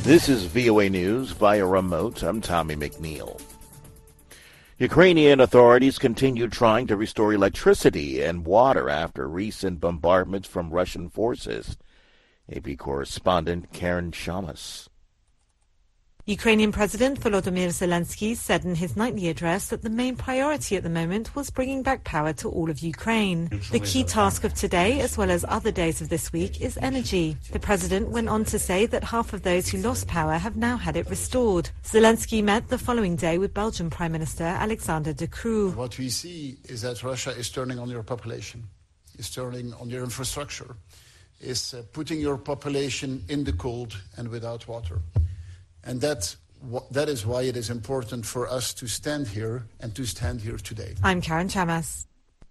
This is VOA News via remote. I'm Tommy McNeil. Ukrainian authorities continue trying to restore electricity and water after recent bombardments from Russian forces. AP correspondent Karen Shamas. Ukrainian President Volodymyr Zelensky said in his nightly address that the main priority at the moment was bringing back power to all of Ukraine. The key task of today, as well as other days of this week, is energy. The president went on to say that half of those who lost power have now had it restored. Zelensky met the following day with Belgian Prime Minister Alexander De Croo. What we see is that Russia is turning on your population, is turning on your infrastructure, is putting your population in the cold and without water. And that is why it is important for us to stand here and to stand here today. I'm Karen Chamas.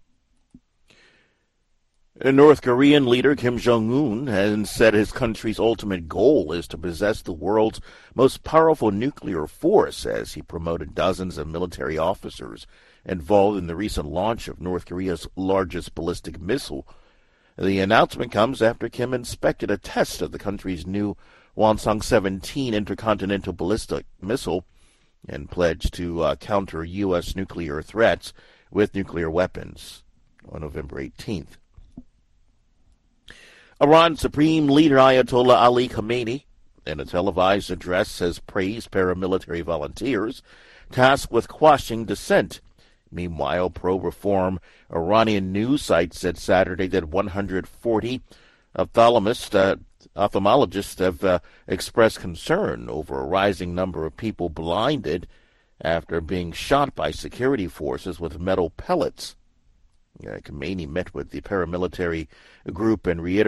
North Korean leader Kim Jong-un has said his country's ultimate goal is to possess the world's most powerful nuclear force as he promoted dozens of military officers involved in the recent launch of North Korea's largest ballistic missile. The announcement comes after Kim inspected a test of the country's new Wonsong-17 intercontinental ballistic missile and pledged to counter U.S. nuclear threats with nuclear weapons on November 18th. Iran Supreme Leader Ayatollah Ali Khamenei, in a televised address, has praised paramilitary volunteers tasked with quashing dissent. Meanwhile, pro-reform Iranian news site said Saturday that 140 ophthalmologists have expressed concern over a rising number of people blinded after being shot by security forces with metal pellets. Khamenei met with the paramilitary group and reiterated